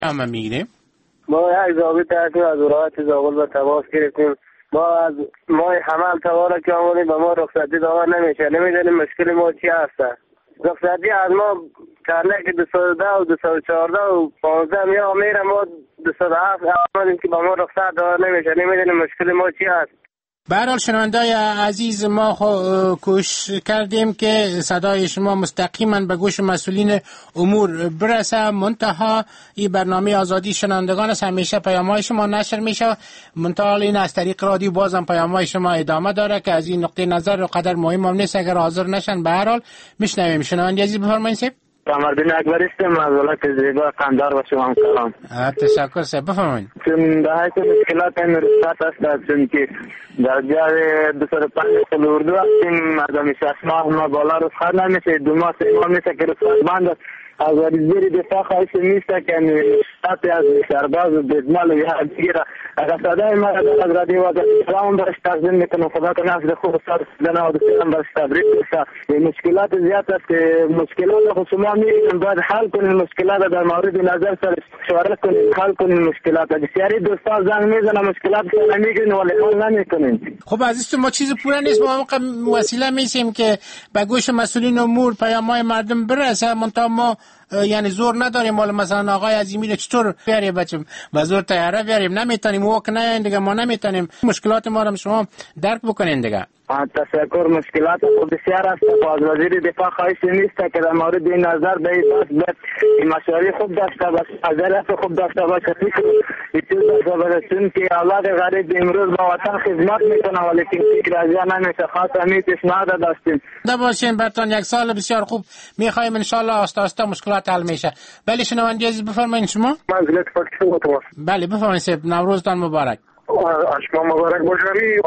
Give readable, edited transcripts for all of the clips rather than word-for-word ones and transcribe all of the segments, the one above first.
ما میگیریم. ما یک ضابط از ولایت زابل به تماس گرفتیم. ما از ماه حمل توارا که آمونیم به ما رخصتی داده نمیشه. نمیدونیم مشکل ما چی هست. رخصتی از ما کرنه که 210 و 214 و 15 میره ما 207 آمدیم که به ما رخصت داده نمیشه. نمیدونیم مشکل ما چی هست. به هر حال شنوندای عزیز ما کوشش کردیم که صدای شما مستقیما به گوش مسئولین امور برسه. منتها این برنامه آزادی شنوندگان است، همیشه پیام‌های شما نشر میشه. منتها این از طریق رادیو بازم پیام‌های شما ادامه داره که از این نقطه نظر قدر مهم هم نیست اگر حاضر نشن. به هر حال میشنویم. شنونده عزیز بفرمایید. سیب کمردین اکبر استم از ولایت زیبا قندار و شما سلام. تشکر. سیب بفرمایید. چون در حیث مشکلات این رسالت است چون که در جای 205 سال اردو هستیم مردم 6 ماه ما بالا رسالت نمیشه 2 ماه 3 ماه میشه که رسالت بند است. از وزیر دفاع خواهش میشه که رسالت از سرباز و بدمال و یا دیگر اگر صدای ما از رادیو و سلام برش تقدیم میکنم. خدا کنه از خوب سر دنا و سلام برش تبریک بشه. مشکلات زیاد است که مشکلات خصوصا میگیم باید حل کنیم مشکلات در مورد نظر سر مشورت کنیم حل کنیم مشکلات. بسیاری دوستان زنگ میزنن مشکلات نمیگن ولی حل نمیکنیم. خب عزیز ما چیز پوره نیست. ما وسیله میشیم که به گوش مسئولین امور پیام‌های مردم برسه. منتها ما یعنی زور نداریم. مال مثلا آقای عظیمی چطور بیاریم بچم و زور تیاره بیاریم نمیتونیم. وقت نه دیگه ما نمیتونیم. مشکلات ما رو شما درک بکنین دیگه. تشکر. مشکلات بسیار است. از وزیر دفاع خواهش نیست که در مورد این نظر به این مشوره خوب داشته باشه نظریات خوب داشته باشه. این چیز زبردستون که اولاد غریب امروز با وطن خدمت میکنه ولی فکر از نمیشه. خاص همین پیشنهاد داشتیم باشین براتون یک سال بسیار خوب میخوایم ان شاء الله آسته آسته مشکلات حل میشه. بله شنونده عزیز بفرمایید. شما منزلت فاکتور بله بفرمایید. نوروزتان مبارک. اشما مبارک باشه.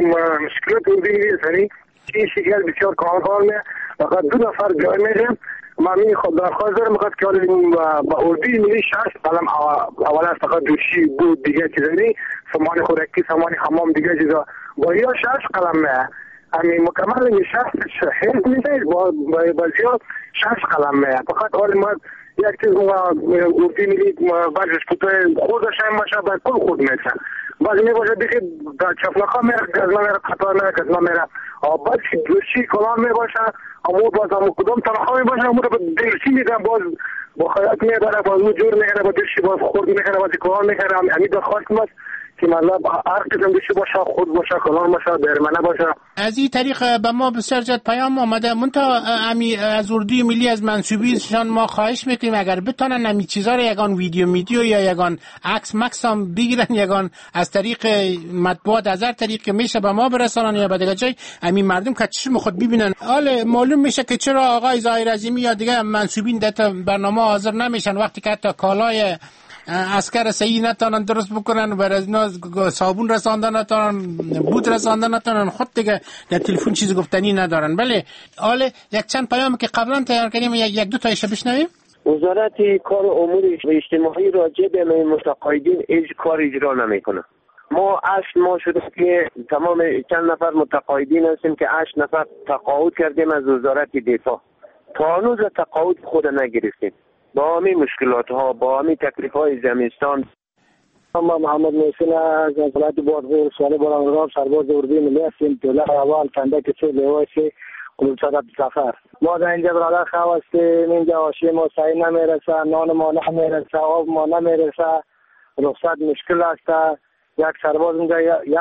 مشکلات اردی این شکل بسیار کار میه. فقط 2 نفر جای میریم. من این خود درخواست دارم میخواد که با اردی میلی 6 قلم اول از فقط دوشی بود دیگه چیزی سامان خوراکی سامان حمام دیگه چیزا با یا 6 قلم میه. همین مکمل این 6 حیث میده با زیاد 6 قلم میه. فقط حال ما یک چیز اردی میلی برش کتای خوردش هم باشه با کل خود میشه. بعضی میباشه دیگه در چفلقا میره گزمه میره قطار میره گزمه میره بعد دوشی کلام میباشه امو باز امو کدوم تنخواه میباشه امو رو به دلشی میدن باز با خیات میبره باز او جور میکنه با دوشی باز خورد میکنه باز کلام میکنه. همین درخواست ماست که مطلب هر قسم دوشی باشه خود باشه کلام باشه برمنه باشه. از این طریق به ما بسیار زیاد پیام آمده. منتها از اردوی ملی از منسوبینشان ما خواهش میکنیم اگر بتونن همین چیزا رو یگان ویدیو یا یگان عکس مکس هم بگیرن یگان از طریق مطبوعات از هر طریق میشه به ما برسانن یا به دیگه جای همین مردم که چشم خود ببینن. حالا معلوم میشه که چرا آقای ظاهر عظیمی یا دیگه منسوبین در برنامه حاضر نمیشن وقتی که حتی کالای عسکر صحیح نتونن درست بکنن و از اینا صابون رساندن نتونن بود رساندن نتونن خود دیگه در تلفن چیز گفتنی ندارن. بله حالا یک چند پیام که قبلا تیار کردیم یک دو تایش بشنویم. وزارت کار امور اجتماعی راجع به متقاعدین کار اجرا نمیکنه. ما 8 ماه شده که تمام چند نفر متقاعدین هستیم که 8 نفر تقاعد کردیم از وزارت دفاع. تا هنوز تقاعد خود نگرفتیم. با همین مشکلات ها با همین تکلیف های زمستان. ما محمد محسن از ولایت بادغیر سوال باران سرباز اردوی ملی هستیم. دولت اول کنده که چه لیواسی قلوبچات سفر. ما در اینجا برادر خواستیم. اینجا آشی ما صحیح نمیرسه، نان ما نمیرسه، آب ما نمیرسه، رخصت مشکل است. یک سرباز اینجا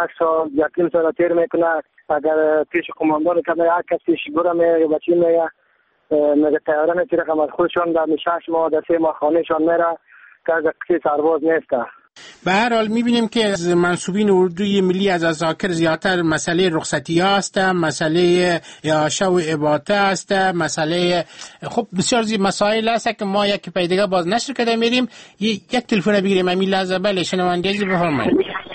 1 سال تیر میکنه. اگر پیش قماندان کنه یک کس پیش گوره میره یا بچی میره میگه تیاره میتیره که از خودشان در 6 ماه در 3 ماه خانهشان میره که از کسی سرباز نیسته. به هر حال میبینیم که منسوبین اردوی ملی از اذاکر زیادتر مسئله رخصتی هست، مسئله اعاشه و اباطه است، مسئله خب بسیار زیاد مسائل هست که ما یک پیدگاه باز نشر کرده میریم. یک تلفن بگیریم همین لحظه. بله شنونده عزیز بفرمایید.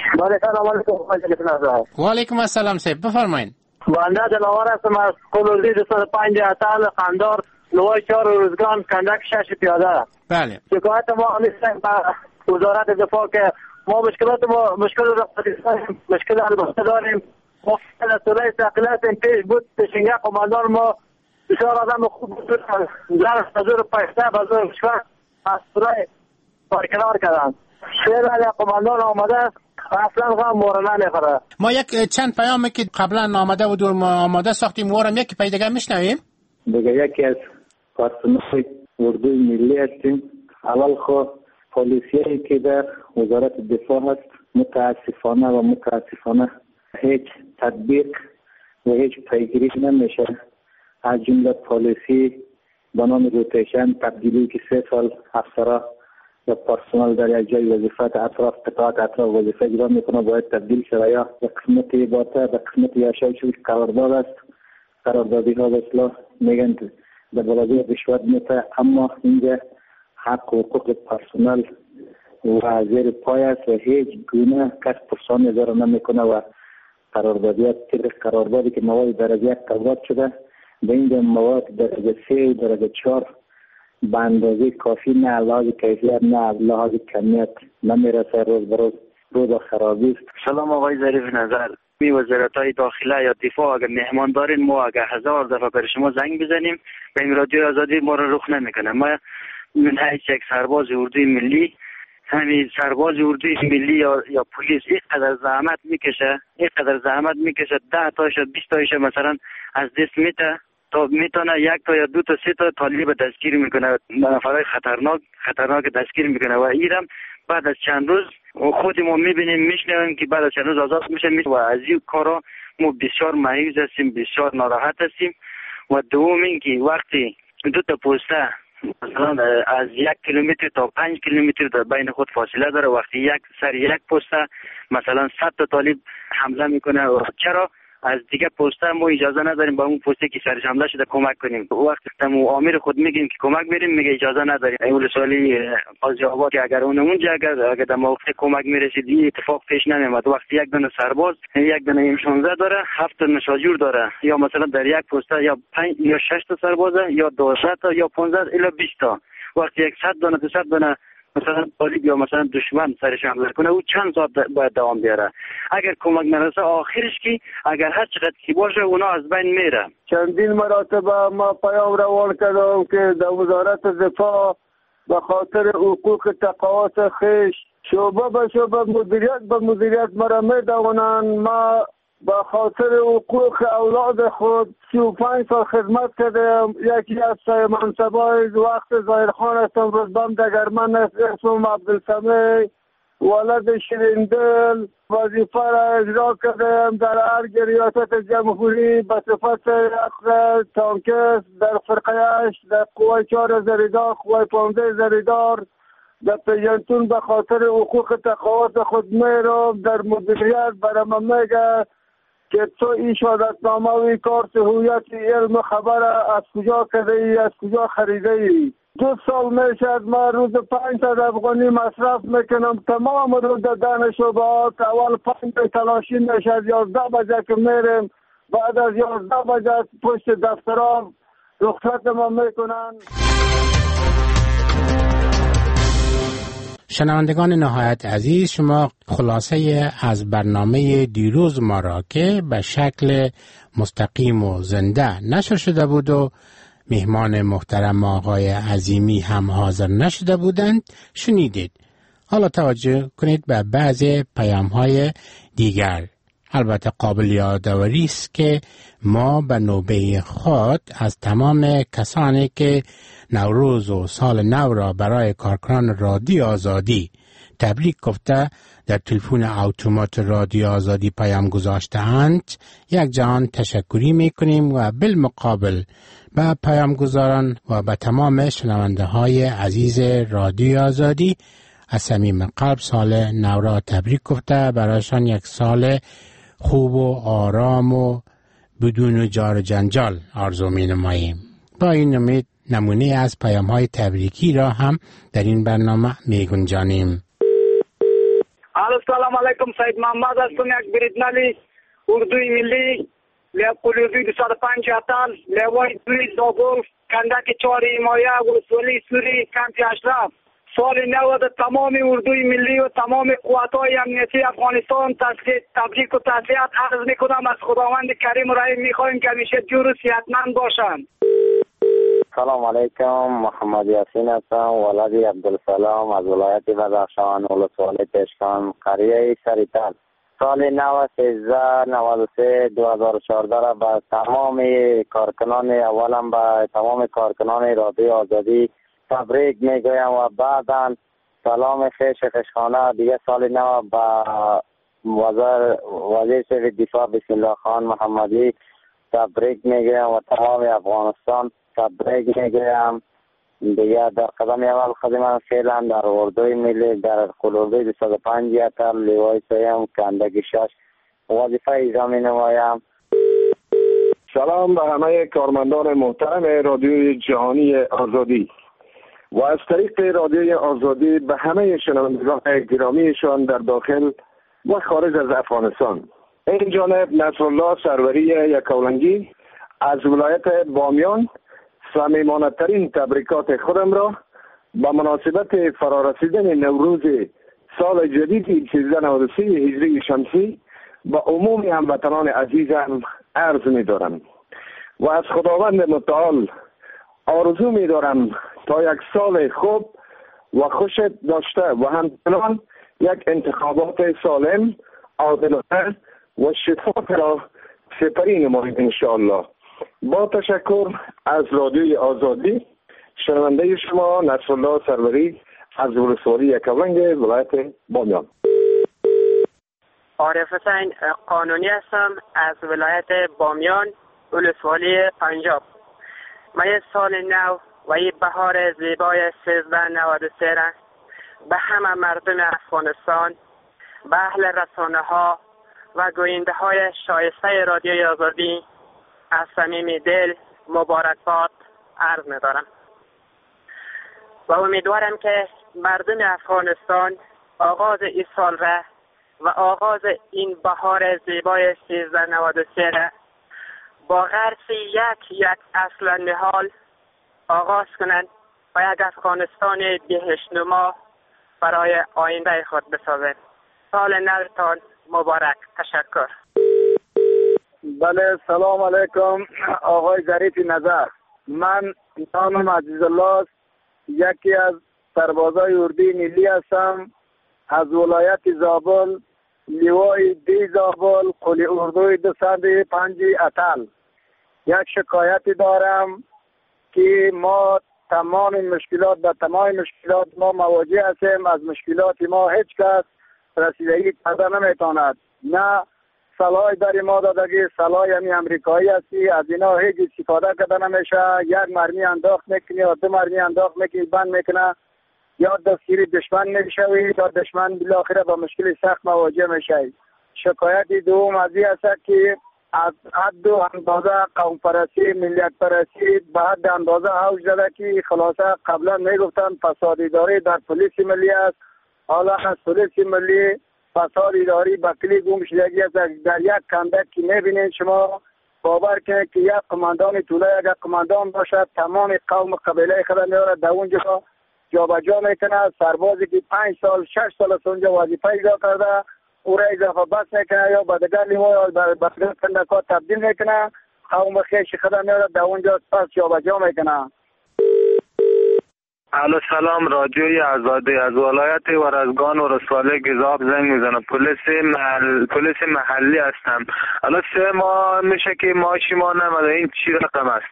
و علیکم السلام صاحب بفرمایید. بنده دلاور هستم از کلوزی 205 اتال قندار نوای 4 روزگان کندک 6 پیاده. بله شکایت ما هستیم به وزارت دفاع که ما مشکل رخصتی داریم. ما مسئله استقلال پیش بود پیشنگاه قماندان ما بسیار آدم خوب بود. زر حضور پیسته بزرگ شد مسئله کنار کردن. 3 قماندان آمده است اصلا غم مورنه نمیخوره. ما یک چند پیامی که قبلا آمده بود و ما آماده ساختیم وارم یکی پیداگه میشنویم. دیگه یکی از پرسنل اردوی ملی هستیم. اول خود پلیسیایی که در وزارت دفاع هست متاسفانه هیچ تطبیق و هیچ پیگیری نمیشه. از جمله پلیسی به نام روتیشن تبدیلی که 3 سال افسرا یا پرسنل در یک جای وظیفه اطراف وظیفه اجرا میکنه باید تبدیل شده یا به قسمتی باته به قسمتی یاشای شوی قرارداد است. قراردادی ها به اصلاح میگن در بلدی رشوت میته، اما اینجا حق و حقوق پرسنل و زیر پای است و هیچ گونه کس پرسان اجرا نمیکنه و قراردادی که مواد درجه 1 قرارداد شده به اینجا مواد درجه 3 و درجه 4 به اندازه کافی نه لحاظ کیفیت نه لحاظ کمیت نمیرسه، روز به روز رو به خرابی است. سلام آقای ظریف نظر، می وزارت‌های داخله یا دفاع اگر مهمان دارین ما اگر 1000 دفعه بر شما زنگ بزنیم به این رادیو آزادی ما رو رخ نمیکنه. ما من هیچ یک سرباز اردوی ملی، همین سرباز اردوی ملی یا پلیس اینقدر زحمت میکشه 10 تاش 20 تاش مثلا از دست میته تا میتونه 1 تا یا 2 تا 3 تا طالب دستگیر میکنه، نفرای خطرناک دستگیر میکنه و ایرم بعد از چند روز خود ما میبینیم میشنویم که بعد از چند روز آزاد میشه و از این کارا ما بسیار مایوس هستیم، بسیار ناراحت هستیم. و دوم اینکه وقتی 2 تا پسته مثلا از 1 کیلومتر تا 5 کیلومتر در بین خود فاصله داره، وقتی یک پسته مثلا 100 تا طالب حمله میکنه و چرا از دیگه پسته ما اجازه نداریم با اون پسته که سرش حمله شده کمک کنیم؟ وقتی تمو امیر خود میگیم که کمک بریم میگه اجازه نداریم. اول سوالی قاضی آباد که اگر اونجا اگر در موقع کمک میرسید این اتفاق پیش نمیاد. وقتی یک دونه سرباز یک دونه M16 داره 7 تا نشاجور داره یا مثلا در یک پسته یا 5 یا 6 تا سربازه یا 12 تا یا 15 الی 20 تا، وقتی 100 دونه 200 دونه مثلا طالب یا مثلا دشمن سرش حمله کنه او چند ساعت باید دوام بیاره؟ اگر کمک نرسه آخرش کی اگر هر چقدر کی باشه اونا از بین میره. چندین مراتبه ما پیام روان کردم که در وزارت دفاع به خاطر حقوق تقاعد خیش شعبه به شعبه مدیریت مرا میدونن. ما به خاطر حقوق اولاد خود 35 سال خدمت کردم. یکی از منصبای وقت ظاهرخان هستم، رتبم دگرمن است، اسمم عبدالسمیع ولد شیریندل. وظیفه را اجرا کردم در ارگ ریاست جمهوری به صفت تانکس در فرقه 8 در قوه 4 زریدار، قوه 15 زریدار در پیجنتون. به خاطر حقوق تقاعد خود میرم در مدیریت برام میگه که تو این شهادتنامه و کارت هویت علم خبر از کجا کرده ای، از کجا خریده ای؟ 2 سال میشد ما روز 500 افغانی مصرف میکنم. تمام روز در دانشگاهات اول 5 تلاشی میشد 11 بجه که میرم، بعد از 11 بجه پشت دفترام رخصت ما میکنن. شنوندگان نهایت عزیز، شما خلاصه از برنامه دیروز ما را که به شکل مستقیم و زنده نشر شده بود و مهمان محترم آقای عظیمی هم حاضر نشده بودند شنیدید. حالا توجه کنید به بعضی پیام‌های دیگر. البته قابل یادآوری است که ما به نوبه خود از تمام کسانی که نوروز و سال نو را برای کارکنان رادیو آزادی تبریک گفته در تلفن اتومات رادیو آزادی پیام گذاشته‌اند یک جهان تشکری می‌کنیم و بالمقابل به پیامگذاران و به تمام شنونده های عزیز رادیو آزادی از صمیم قلب سال نو را تبریک گفته برایشان یک سال خوب و آرام و بدون جار جنجال آرزو می‌نماییم. با این امید نمونه از پیام‌های تبریکی را هم در این برنامه می‌گنجانیم. سلام علیکم، سید محمد هستم، یک بریدنالی اردوی ملی لیاقولی 250 لیوای 2 زابل کندک 4 ایمایه ولسوالی سوری کمپ اشرف. سال نو در تمام اردوی ملی و تمام قوت‌های امنیتی افغانستان تبریک و تسلیت عرض می‌کنم. از خداوند کریم و رحیم می‌خواهیم که همیشه جور و صحتمند باشند. سلام علیکم، محمد یاسین هستم، ولد عبدالسلام از ولایت بدخشان، ولسوالی پشکان، قریه سریتر. سال 1393 2014 را به تمام کارکنان، اولم به تمام کارکنان رادیو آزادی تبریک میگویم و بعدا سلام خیش خشخانه دیگه سال نو به وزیر دفاع بسم الله خان محمدی تبریک میگویم و تمام افغانستان تبریک میگویم. دیگه در قدم اول خدمت فعلا در اردوی ملی در قلوبی 205 اتر لیوای سیم کندگی 6 وظیفه اجرا می نمایم. سلام به همه کارمندان محترم رادیوی جهانی آزادی و از طریق رادیوی آزادی به همه شنوندگان گرامیشان در داخل و خارج از افغانستان. این جانب نصرالله سروری یکاولنگی از ولایت بامیان صمیمانه ترین تبریکات خودم را به مناسبت فرارسیدن نوروز سال جدید 1393 هجری شمسی به عموم هموطنان عزیزم عرض می دارم و از خداوند متعال آرزو می دارم تا یک سال خوب و خوش داشته و همچنان یک انتخابات سالم، عادلانه و شفاف را سپری نمایید انشاءالله. با تشکر از رادیوی آزادی، شنونده شما نصرالله سروری از ولسوالی یکاولنگ ولایت بامیان. عارف حسین قانونی هستم از ولایت بامیان ولسوالی پنجاب. من سال نو و یه بهار زیبای 1393 را به همه مردم افغانستان، به اهل رسانه ها و گوینده های شایسته رادیوی آزادی از صمیم دل مبارکباد عرض می دارم و امیدوارم که مردم افغانستان آغاز این سال را و آغاز این بهار زیبای 1393 را با غرس یک اصل نهال آغاز کنند و یک افغانستان بهشت‌نما برای آینده خود بسازند. سال نوتان مبارک. تشکر. بله، سلام علیکم آقای ظریف نظر. من نامم عزیزالله، یکی از سربازای اردوی ملی هستم از ولایت زابل، لیوای دی زابل، قلی اردوی 205 اتل. یک شکایتی دارم که ما تمام مشکلات ما مواجه هستیم. از مشکلات ما هیچ کس رسیدگی کرده نمیتواند. نه سلاح داری ما دادگی، سلاح یعنی امریکایی هستی، از اینا هیچ استفاده کرده نمیشه. یک مرمی انداخت میکنی یا دو مرمی انداخت میکنی بند میکنه، یا دستگیری دشمن نمیشوی یا دشمن بالاخره با مشکل سخت مواجه میشه. شکایت دوم از این است که از حد و اندازه قوم پرستی، ملیت پرستی به حد اندازه اوج داده که خلاصه قبلا میگفتن فساد اداری در پلیس ملی است. حالا از پلیس ملی فساد اداری به کلی گم شدگی است. در یک کندک که میبینید شما باور کنید که یک قماندان طوله یک قماندان باشد، تمام قوم قبیله خود میاره در اونجا جابجا میکنه. سربازی که 5 سال 6 سال از اونجا وظیفه اجرا کرده او را اضافه بس میکنه یا به دیگر لیمو یا به دیگر کندکات تبدیل میکنه، قوم خیش خود میاره در اونجا پس جابجا میکنه. الو سلام، رادیوی آزادی از ولایت ورزگان و رسوالی گزاب زنگ میزنم. پلیس محلی هستم. الان 3 ماه میشه که معاشی ما نمده. این چی رقم است؟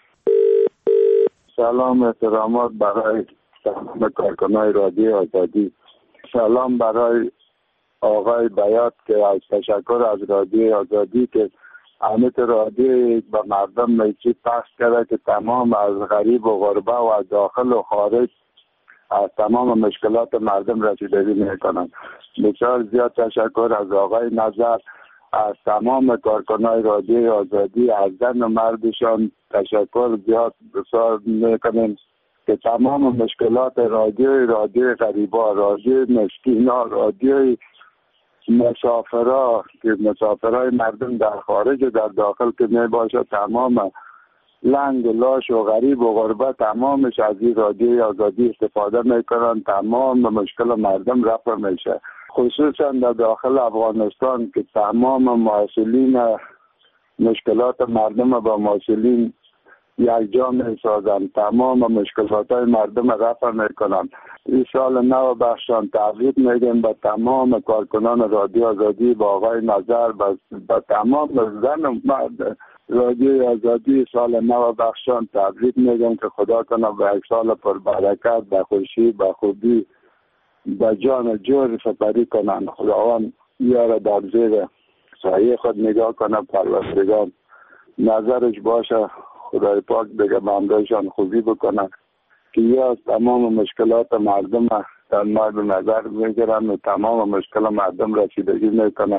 سلام احترامات برای تمام کارکنان رادیوی آزادی. سلام برای آقای بیات که از تشکر از رادیوی آزادی که اهمیت رادیو به مردم میچی پخش کرده که تمام از غریب و غربه و از داخل و خارج از تمام مشکلات مردم رسیدگی میکنند. بسیار زیاد تشکر از آقای نظر، از تمام کارکنان رادیوی آزادی، از زن و مردشان تشکر زیاد بسیار میکنیم که تمام مشکلات رادیوی غریبا، رادیوی مسکینا، رادیوی مسافرها که مسافرهای مردم در خارج و در داخل که می باشه، تمام لنگ و لاش و غریب و غربت تمامش از این رادیوی آزادی استفاده میکنن. تمام مشکل مردم رفع میشه، خصوصا در داخل افغانستان که تمام مسئولین مشکلات مردم با مسئولین یک جا می سازند، تمام مشکلات های مردم رفع میکنند. این سال نو بخشان تبریک میگیم به تمام کارکنان رادیو آزادی، با آقای نظر، به تمام زن و مرد رادیو آزادی سال نو بخشان تبریک میگم که خدا کنه به یک سال پر برکت، به خوشی، به خوبی، به جان جور سپری کنند. خداوند یاره در زیر سایه خود نگاه کنه، پروردگار نظرش باشه، خدای پاک دیگه بندهشان خوبی بکنه که یه از تمام مشکلات مردم در مورد نظر میگیرن و تمام مشکل مردم رسیدگی میکنه.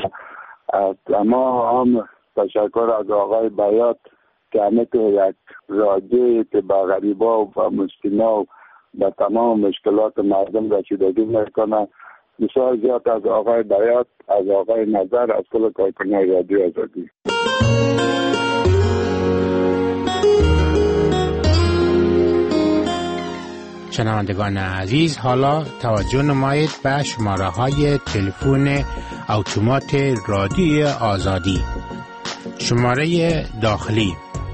تمام تشکر از آقای بیات که همه که یک رادیویی که به غریبا و به مسکینا و به تمام مشکلات مردم رسیدگی میکنه. بسیار زیاد از آقای بیات، از آقای نظر، از کل کارکنان رادیو آزادی. شنوندگان عزیز، حالا توجه نمایید به شماره های تلفن اتومات رادیو آزادی. شماره داخلی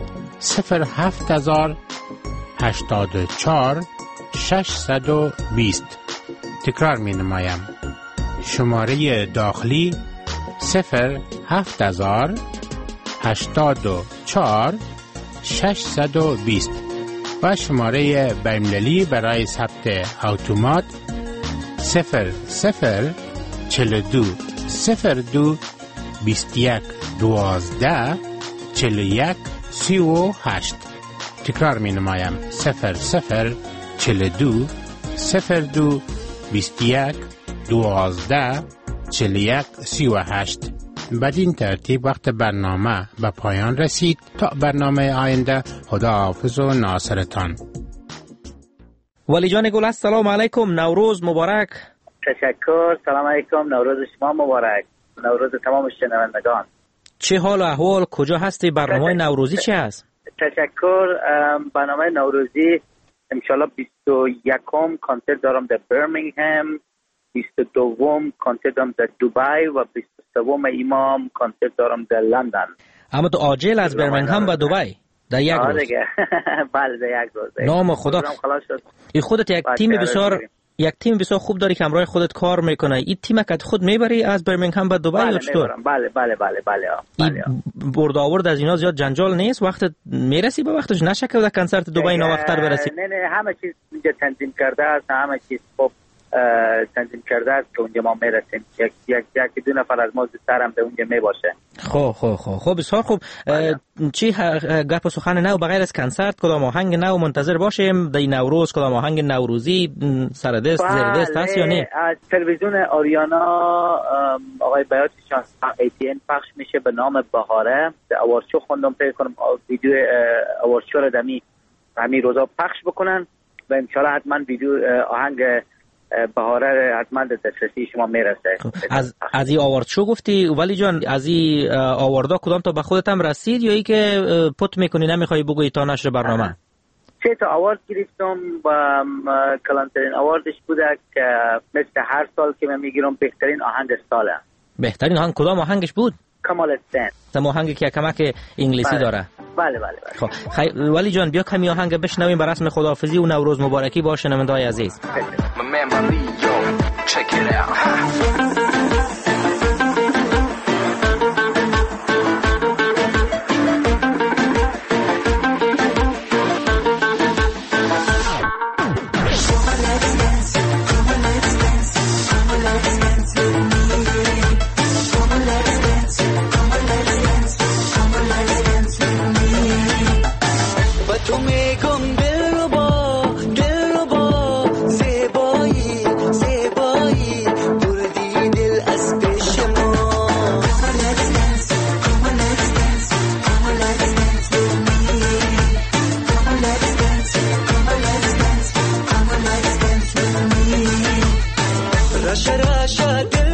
07084 620. تکرار می نمایم. شماره داخلی 07084 620 و شماره بین‌المللی برای ثبت اتومات 0042 02 21 12 41 38. تکرار می نمایم 0042 02 21 12 41 38. بدین ترتیب وقت برنامه به پایان رسید. تا برنامه آینده، خداحافظ و ناصرتان. ولی جان گل، السلام علیکم، نوروز مبارک. تشکر، سلام علیکم، نوروز شما مبارک، نوروز تمام شنوندگان. چه حال و احوال، کجا هستی؟ برنامه نوروزی چه هست؟ تشکر. برنامه نوروزی انشالله 21م کنسرت دارم در برمینگهم، 22م کنسرت دارم در دبی و 23م ایمام کنسرت دارم در لندن. اما تو عاجل از برمینگهم و دبی در یک روز؟ بله در یک روز. نام خدا. ای خودت یک تیم بسیار خوب داری که همراه خودت کار میکنه. این تیم که خود میبری از برمینگهم به دبی یا چطور؟ بله. برد آورد از اینا زیاد جنجال نیست؟ وقت میرسی به وقتش، نشه که در کنسرت دبی ناوقتر برسی؟ نه همه چیز اینجا تنظیم کرده است، همه چیز خوب تنظیم کرده است که اونجا ما میرسیم. یک دو نفر از ما زودتر هم به اونجا میباشه. خب بسیار خوب. چی گپ و سخن نو بغیر از کنسرت، کدام آهنگ نو منتظر باشیم در نوروز؟ کدام آهنگ نوروزی سر دست زیر دست هست یا نه؟ از تلویزیون آریانا آقای بیاتشان ATN پخش میشه به نام بهاره. اوارچو خوندم فکر کنم ویدیو اوارچو رو همین روزا پخش بکنن و ان شاء الله حتما ویدیو آهنگ بهاره حتما در دسترسی شما میرسه. از این آوردشو گفتی ولی جان، از این آوردا کدام تا به خودت هم رسید یا ای که پت میکنی نمیخوای بگویی تا نشر برنامه؟ چه تا آوارد گرفتم و کلانترین آواردش بوده که مثل هر سال که من میگیرم بهترین آهنگ ساله. بهترین آهنگ کدام آهنگش بود؟ کمال السن. تم آهنگی که کمک انگلیسی داره. بله. خب ولی جان بیا کمی آهنگ بشنویم به رسم خداحافظی و نوروز مبارکی با شنونده‌های عزیز. Rasha